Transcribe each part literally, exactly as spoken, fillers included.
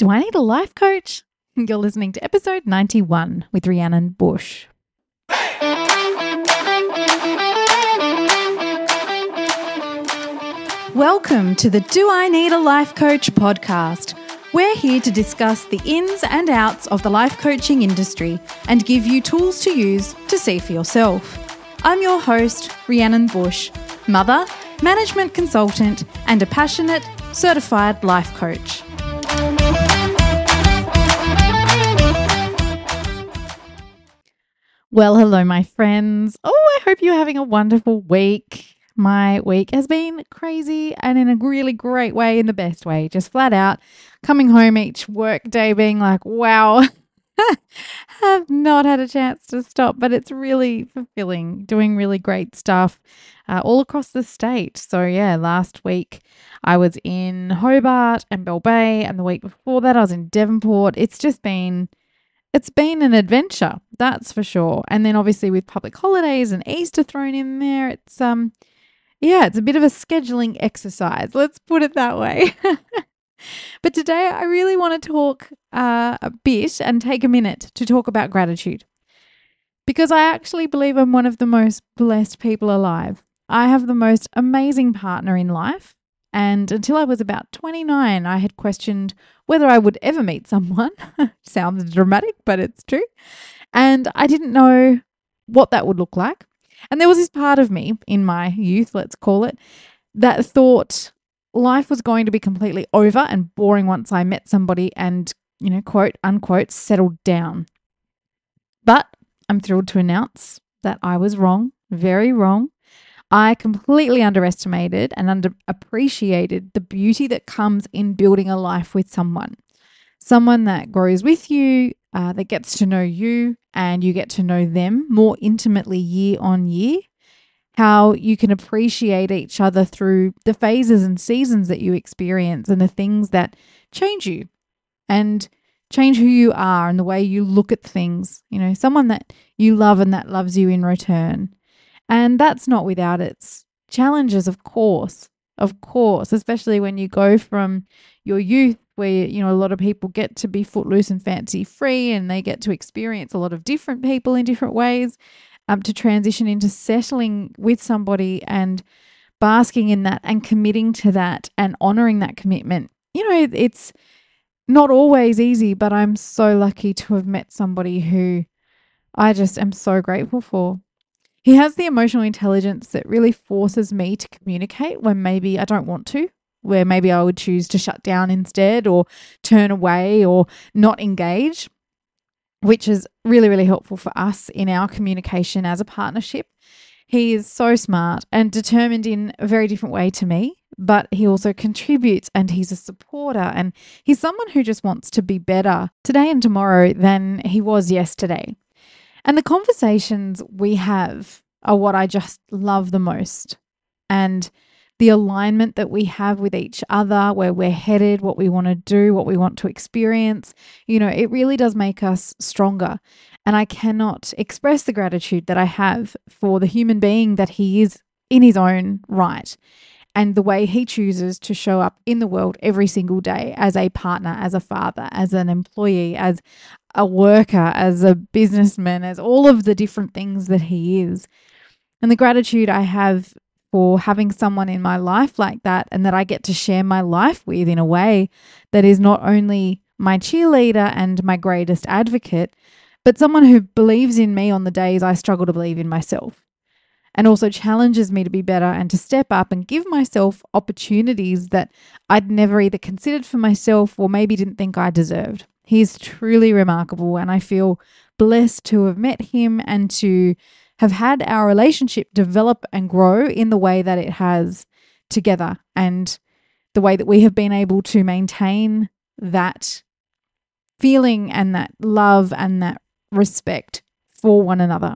Do I need a life coach? You're listening to episode ninety-one with Rhiannon Bush. Welcome to the Do I Need a Life Coach podcast. We're here to discuss the ins and outs of the life coaching industry and give you tools to use to see for yourself. I'm your host, Rhiannon Bush, mother, management consultant, and a passionate, certified life coach. Well, hello, my friends. Oh, I hope you're having a wonderful week. My week has been crazy and in a really great way, in the best way, just flat out coming home each work day being like, wow, have not had a chance to stop, but it's really fulfilling, doing really great stuff uh, all across the state. So yeah, last week I was in Hobart and Bell Bay, and the week before that I was in Devonport. It's just been It's been an adventure, that's for sure. And then obviously with public holidays and Easter thrown in there, it's um, yeah, it's a bit of a scheduling exercise. Let's put it that way. But today I really want to talk uh, a bit and take a minute to talk about gratitude, because I actually believe I'm one of the most blessed people alive. I have the most amazing partner in life. And until I was about twenty-nine, I had questioned whether I would ever meet someone. Sounds dramatic, but it's true. And I didn't know what that would look like. And there was this part of me in my youth, let's call it, that thought life was going to be completely over and boring once I met somebody and, you know, quote unquote, settled down. But I'm thrilled to announce that I was wrong, very wrong. I completely underestimated and underappreciated the beauty that comes in building a life with someone. Someone that grows with you, uh, that gets to know you, and you get to know them more intimately year on year. How you can appreciate each other through the phases and seasons that you experience and the things that change you and change who you are and the way you look at things. You know, someone that you love and that loves you in return. And that's not without its challenges, of course, of course, especially when you go from your youth where, you know, a lot of people get to be footloose and fancy free and they get to experience a lot of different people in different ways, um, to transition into settling with somebody and basking in that and committing to that and honoring that commitment. You know, it's not always easy, but I'm so lucky to have met somebody who I just am so grateful for. He has the emotional intelligence that really forces me to communicate when maybe I don't want to, where maybe I would choose to shut down instead or turn away or not engage, which is really, really helpful for us in our communication as a partnership. He is so smart and determined in a very different way to me, but he also contributes and he's a supporter and he's someone who just wants to be better today and tomorrow than he was yesterday. And the conversations we have are what I just love the most. And the alignment that we have with each other, where we're headed, what we want to do, what we want to experience, you know, it really does make us stronger. And I cannot express the gratitude that I have for the human being that he is in his own right. And the way he chooses to show up in the world every single day as a partner, as a father, as an employee, as a worker, as a businessman, as all of the different things that he is. And the gratitude I have for having someone in my life like that and that I get to share my life with in a way that is not only my cheerleader and my greatest advocate, but someone who believes in me on the days I struggle to believe in myself. And also challenges me to be better and to step up and give myself opportunities that I'd never either considered for myself or maybe didn't think I deserved. He's truly remarkable, and I feel blessed to have met him and to have had our relationship develop and grow in the way that it has together, and the way that we have been able to maintain that feeling and that love and that respect for one another.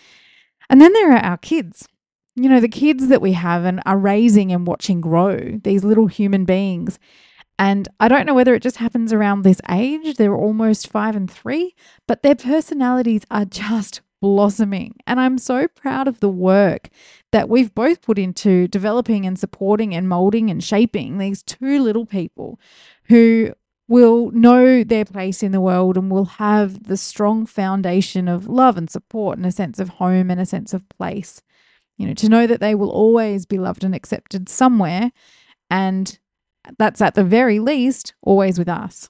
And then there are our kids, you know, the kids that we have and are raising and watching grow, these little human beings. And I don't know whether it just happens around this age, they're almost five and three, but their personalities are just blossoming. And I'm so proud of the work that we've both put into developing and supporting and molding and shaping these two little people who will know their place in the world and will have the strong foundation of love and support and a sense of home and a sense of place. You know, to know that they will always be loved and accepted somewhere, and that's at the very least always with us.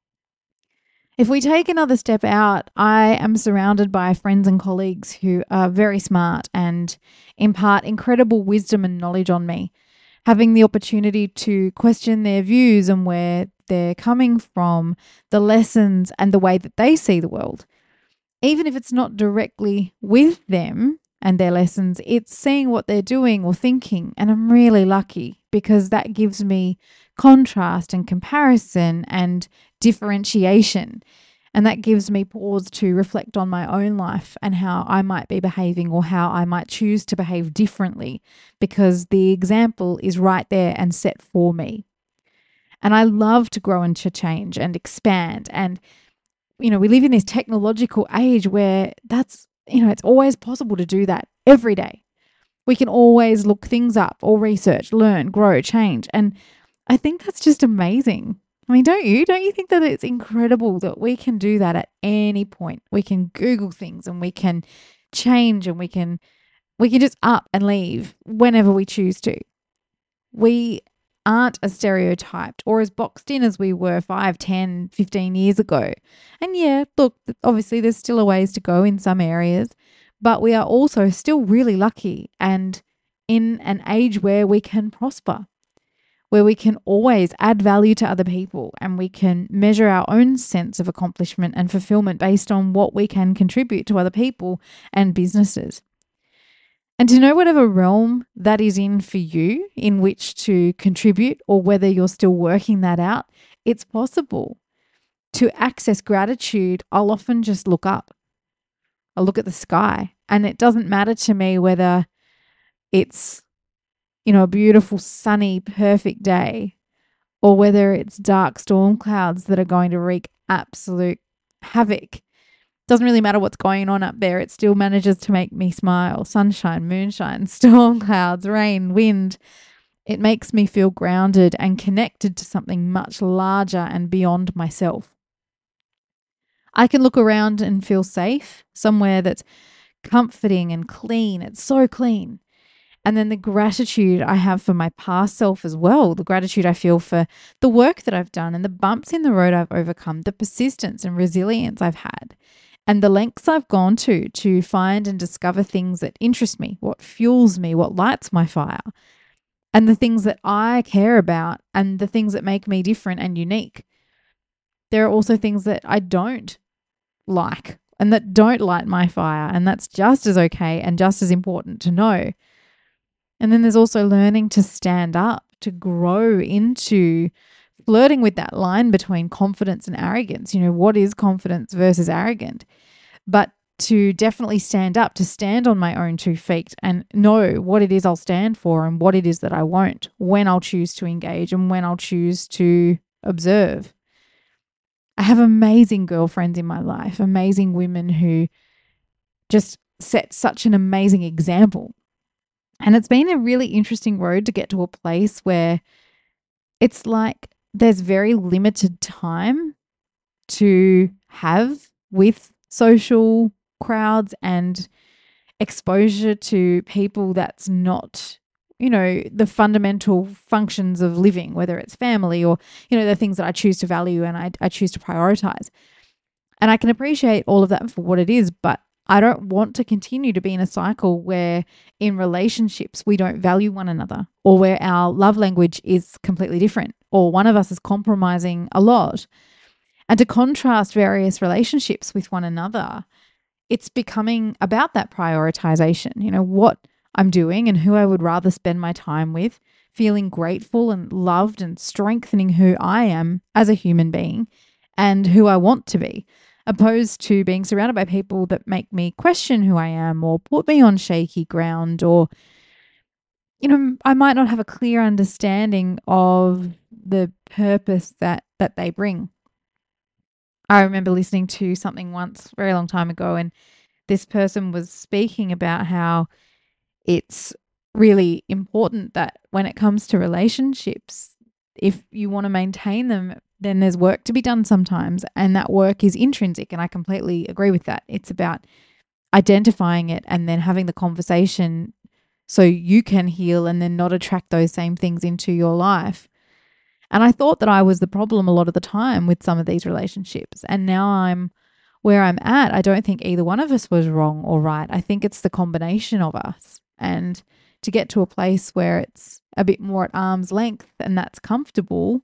If we take another step out, I am surrounded by friends and colleagues who are very smart and impart incredible wisdom and knowledge on me. Having the opportunity to question their views and where they're coming from, the lessons and the way that they see the world. Even if it's not directly with them and their lessons, it's seeing what they're doing or thinking. And I'm really lucky because that gives me contrast and comparison and differentiation. And that gives me pause to reflect on my own life and how I might be behaving or how I might choose to behave differently, because the example is right there and set for me. And I love to grow and to change and expand. And, you know, we live in this technological age where that's, you know, it's always possible to do that every day. We can always look things up or research, learn, grow, change. And I think that's just amazing. I mean, don't you? Don't you think that it's incredible that we can do that at any point? We can Google things and we can change and we can we can just up and leave whenever we choose to. We aren't as stereotyped or as boxed in as we were five, ten, fifteen years ago. And yeah, look, obviously there's still a ways to go in some areas, but we are also still really lucky and in an age where we can prosper, where we can always add value to other people and we can measure our own sense of accomplishment and fulfillment based on what we can contribute to other people and businesses. And to know whatever realm that is in for you in which to contribute, or whether you're still working that out, it's possible. To access gratitude, I'll often just look up. I'll look at the sky, and it doesn't matter to me whether it's, you know, a beautiful, sunny, perfect day, or whether it's dark storm clouds that are going to wreak absolute havoc. Doesn't really matter what's going on up there. It still manages to make me smile. Sunshine, moonshine, storm clouds, rain, wind. It makes me feel grounded and connected to something much larger and beyond myself. I can look around and feel safe, somewhere that's comforting and clean. It's so clean. And then the gratitude I have for my past self as well, the gratitude I feel for the work that I've done and the bumps in the road I've overcome, the persistence and resilience I've had, and the lengths I've gone to to find and discover things that interest me, what fuels me, what lights my fire, and the things that I care about and the things that make me different and unique. There are also things that I don't like and that don't light my fire, and that's just as okay and just as important to know. And then there's also learning to stand up, to grow into flirting with that line between confidence and arrogance. You know, what is confidence versus arrogant? But to definitely stand up, to stand on my own two feet and know what it is I'll stand for and what it is that I won't, when I'll choose to engage and when I'll choose to observe. I have amazing girlfriends in my life, amazing women who just set such an amazing example. And it's been a really interesting road to get to a place where it's like there's very limited time to have with social crowds and exposure to people that's not, you know, the fundamental functions of living, whether it's family or, you know, the things that I choose to value and I, I choose to prioritize. And I can appreciate all of that for what it is, but I don't want to continue to be in a cycle where in relationships we don't value one another, or where our love language is completely different, or one of us is compromising a lot. And to contrast various relationships with one another, it's becoming about that prioritization, you know, what I'm doing and who I would rather spend my time with, feeling grateful and loved and strengthening who I am as a human being and who I want to be, opposed to being surrounded by people that make me question who I am or put me on shaky ground, or, you know, I might not have a clear understanding of the purpose that that they bring. I remember listening to something once, a very long time ago, and this person was speaking about how it's really important that when it comes to relationships, if you want to maintain them, then there's work to be done sometimes. And that work is intrinsic. And I completely agree with that. It's about identifying it and then having the conversation so you can heal and then not attract those same things into your life. And I thought that I was the problem a lot of the time with some of these relationships. And now I'm where I'm at. I don't think either one of us was wrong or right. I think it's the combination of us. And to get to a place where it's a bit more at arm's length and that's comfortable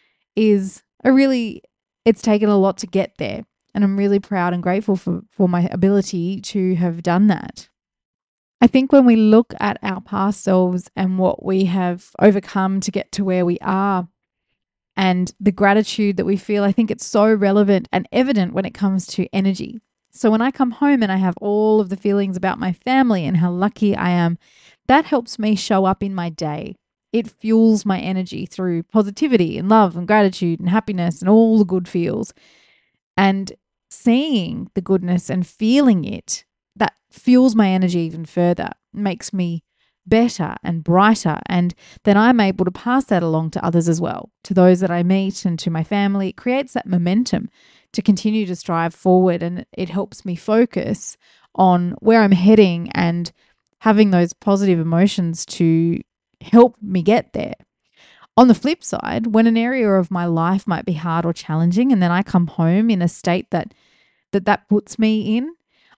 is a really, it's taken a lot to get there. And I'm really proud and grateful for, for my ability to have done that. I think when we look at our past selves and what we have overcome to get to where we are and the gratitude that we feel, I think it's so relevant and evident when it comes to energy. So when I come home and I have all of the feelings about my family and how lucky I am, that helps me show up in my day. It fuels my energy through positivity and love and gratitude and happiness and all the good feels. And seeing the goodness and feeling it, that fuels my energy even further, makes me better and brighter. And then I'm able to pass that along to others as well, to those that I meet and to my family. It creates that momentum to continue to strive forward. And it helps me focus on where I'm heading and having those positive emotions to help me get there. On the flip side, when an area of my life might be hard or challenging, and then I come home in a state that that, that puts me in,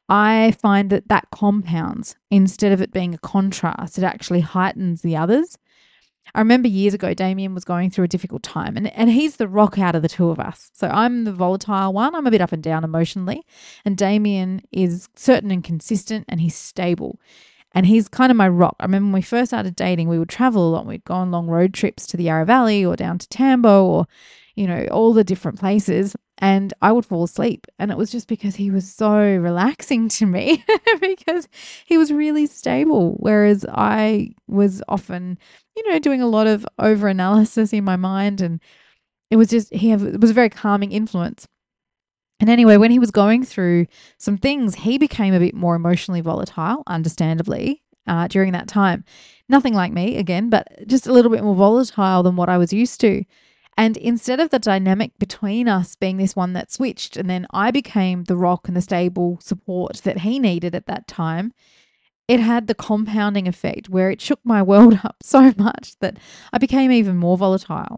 I find that that compounds instead of it being a contrast. It actually heightens the others. I remember years ago, Damien was going through a difficult time, and, and he's the rock out of the two of us. So I'm the volatile one. I'm a bit up and down emotionally, and Damien is certain and consistent, and he's stable. And he's kind of my rock. I remember when we first started dating, we would travel a lot. We'd go on long road trips to the Yarra Valley or down to Tambo or, you know, all the different places. And I would fall asleep. And it was just because he was so relaxing to me because he was really stable. Whereas I was often, you know, doing a lot of over analysis in my mind. And it was just, he have, it was a very calming influence. And anyway, when he was going through some things, he became a bit more emotionally volatile, understandably, uh, during that time. Nothing like me, again, but just a little bit more volatile than what I was used to. And instead of the dynamic between us being this one that switched, and then I became the rock and the stable support that he needed at that time, it had the compounding effect where it shook my world up so much that I became even more volatile.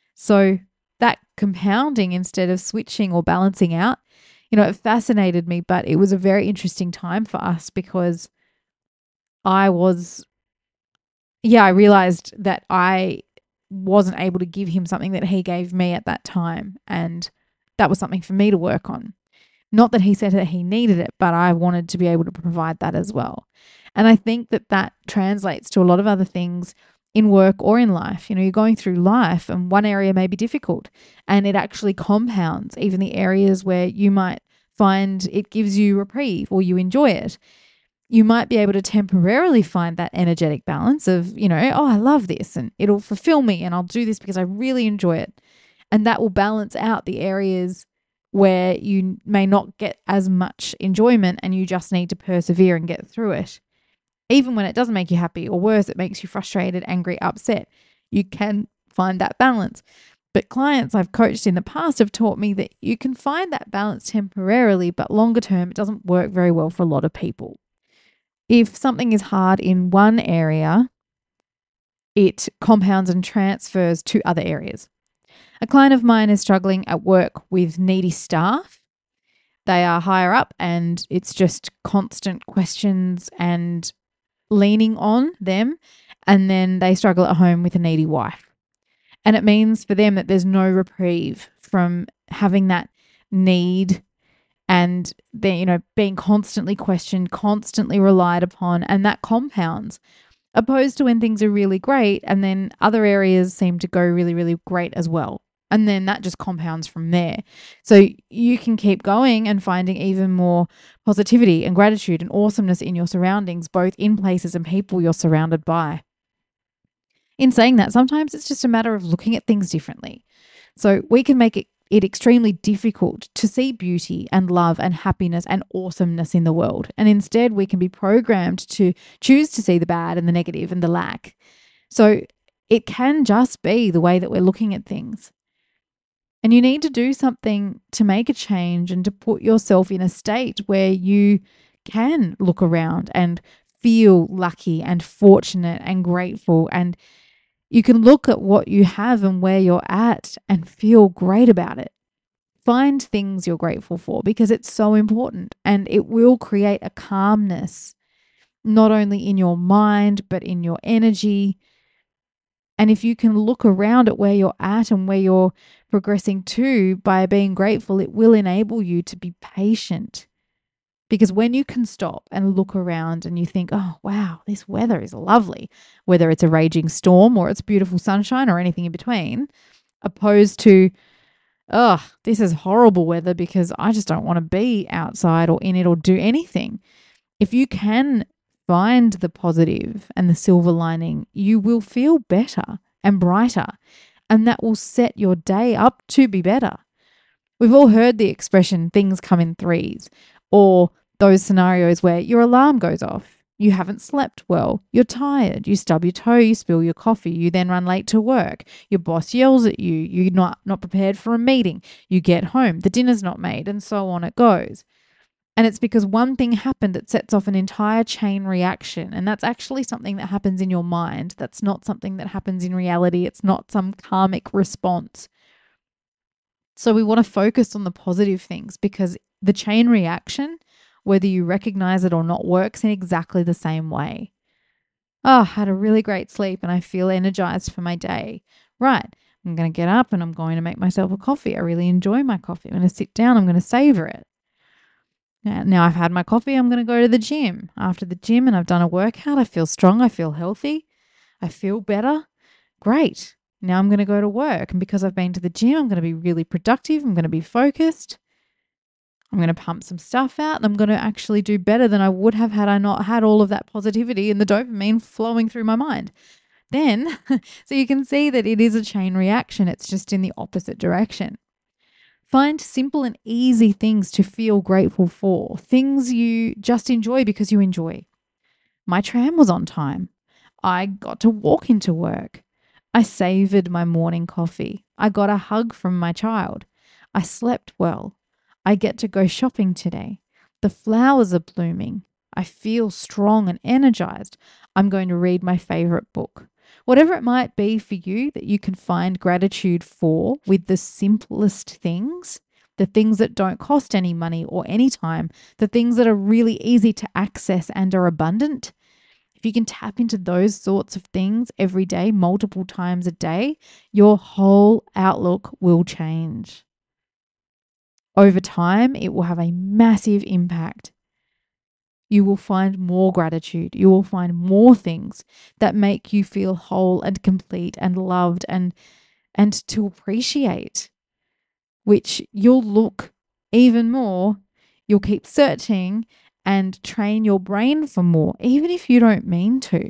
So that compounding instead of switching or balancing out, you know, it fascinated me, but it was a very interesting time for us because I was, yeah, I realized that I wasn't able to give him something that he gave me at that time. And that was something for me to work on. Not that he said that he needed it, but I wanted to be able to provide that as well. And I think that that translates to a lot of other things in work or in life. You know, you're going through life and one area may be difficult and it actually compounds even the areas where you might find it gives you reprieve or you enjoy it. You might be able to temporarily find that energetic balance of, you know, oh, I love this and it'll fulfill me and I'll do this because I really enjoy it. And that will balance out the areas where you may not get as much enjoyment and you just need to persevere and get through it. Even when it doesn't make you happy, or worse, it makes you frustrated, angry, upset, you can find that balance. But clients I've coached in the past have taught me that you can find that balance temporarily, but longer term, it doesn't work very well for a lot of people. If something is hard in one area, it compounds and transfers to other areas. A client of mine is struggling at work with needy staff. They are higher up and it's just constant questions and leaning on them, and then they struggle at home with a needy wife. And it means for them that there's no reprieve from having that need and they, you know, being constantly questioned, constantly relied upon, and that compounds. Opposed to when things are really great and then other areas seem to go really, really great as well. And then that just compounds from there. So you can keep going and finding even more positivity and gratitude and awesomeness in your surroundings, both in places and people you're surrounded by. In saying that, sometimes it's just a matter of looking at things differently. So we can make it, it extremely difficult to see beauty and love and happiness and awesomeness in the world. And instead, we can be programmed to choose to see the bad and the negative and the lack. So it can just be the way that we're looking at things. And you need to do something to make a change and to put yourself in a state where you can look around and feel lucky and fortunate and grateful. And you can look at what you have and where you're at and feel great about it. Find things you're grateful for because it's so important, and it will create a calmness, not only in your mind, but in your energy. And if you can look around at where you're at and where you're progressing to by being grateful, it will enable you to be patient. Because when you can stop and look around and you think, oh, wow, this weather is lovely, whether it's a raging storm or it's beautiful sunshine or anything in between, opposed to, oh, this is horrible weather because I just don't want to be outside or in it or do anything. If you can find the positive and the silver lining, you will feel better and brighter, and that will set your day up to be better. We've all heard the expression, things come in threes, or those scenarios where your alarm goes off, you haven't slept well, you're tired, you stub your toe, you spill your coffee, you then run late to work, your boss yells at you, you're not, not prepared for a meeting, you get home, the dinner's not made, and so on it goes. And it's because one thing happened that sets off an entire chain reaction. And that's actually something that happens in your mind. That's not something that happens in reality. It's not some karmic response. So we want to focus on the positive things because the chain reaction, whether you recognize it or not, works in exactly the same way. Oh, I had a really great sleep and I feel energized for my day. Right. I'm going to get up and I'm going to make myself a coffee. I really enjoy my coffee. I'm going to sit down. I'm going to savor it. Now I've had my coffee, I'm going to go to the gym. After the gym and I've done a workout, I feel strong, I feel healthy, I feel better. Great. Now I'm going to go to work. And because I've been to the gym, I'm going to be really productive. I'm going to be focused. I'm going to pump some stuff out and I'm going to actually do better than I would have had I not had all of that positivity and the dopamine flowing through my mind. Then, so you can see that it is a chain reaction. It's just in the opposite direction. Find simple and easy things to feel grateful for, things you just enjoy because you enjoy. My tram was on time. I got to walk into work. I savored my morning coffee. I got a hug from my child. I slept well. I get to go shopping today. The flowers are blooming. I feel strong and energized. I'm going to read my favorite book. Whatever it might be for you that you can find gratitude for with the simplest things, the things that don't cost any money or any time, the things that are really easy to access and are abundant. If you can tap into those sorts of things every day, multiple times a day, your whole outlook will change. Over time, it will have a massive impact. You will find more gratitude. You will find more things that make you feel whole and complete and loved and, and to appreciate, which you'll look even more. You'll keep searching and train your brain for more, even if you don't mean to.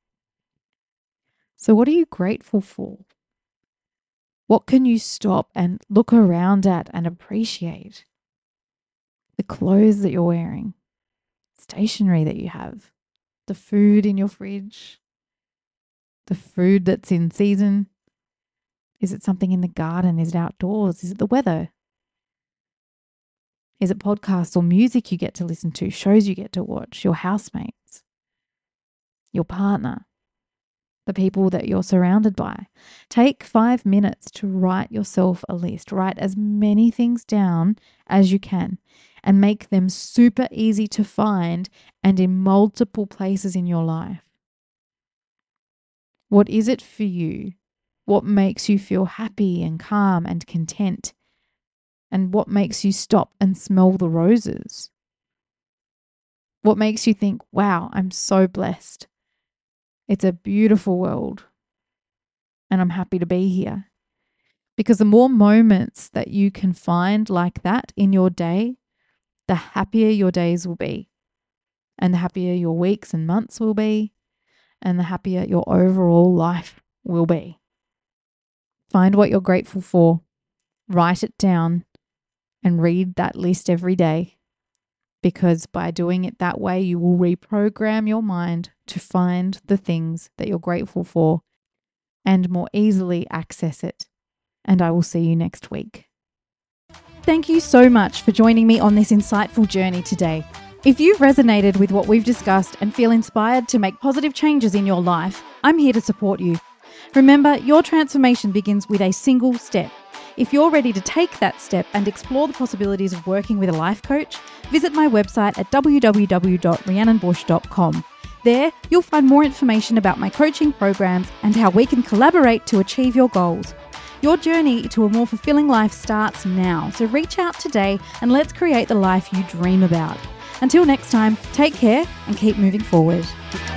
So what are you grateful for? What can you stop and look around at and appreciate? The clothes that you're wearing, stationery that you have, the food in your fridge, the food that's in season. Is it something in the garden? Is it outdoors? Is it the weather? Is it podcasts or music you get to listen to, shows you get to watch, your housemates, your partner, the people that you're surrounded by? Take five minutes to write yourself a list. Write as many things down as you can and make them super easy to find and in multiple places in your life. What is it for you? What makes you feel happy and calm and content? And what makes you stop and smell the roses? What makes you think, wow, I'm so blessed. It's a beautiful world and I'm happy to be here. Because the more moments that you can find like that in your day, the happier your days will be, and the happier your weeks and months will be, and the happier your overall life will be. Find what you're grateful for, write it down, and read that list every day. Because by doing it that way, you will reprogram your mind to find the things that you're grateful for and more easily access it and I will see you next week. Thank you so much for joining me on this insightful journey today. If you've resonated with what we've discussed and feel inspired to make positive changes in your life, I'm here to support you. Remember, your transformation begins with a single step. If you're ready to take that step and explore the possibilities of working with a life coach, visit my website at w w w dot rhiannon bush dot com. There, you'll find more information about my coaching programs and how we can collaborate to achieve your goals. Your journey to a more fulfilling life starts now, so reach out today and let's create the life you dream about. Until next time, take care and keep moving forward.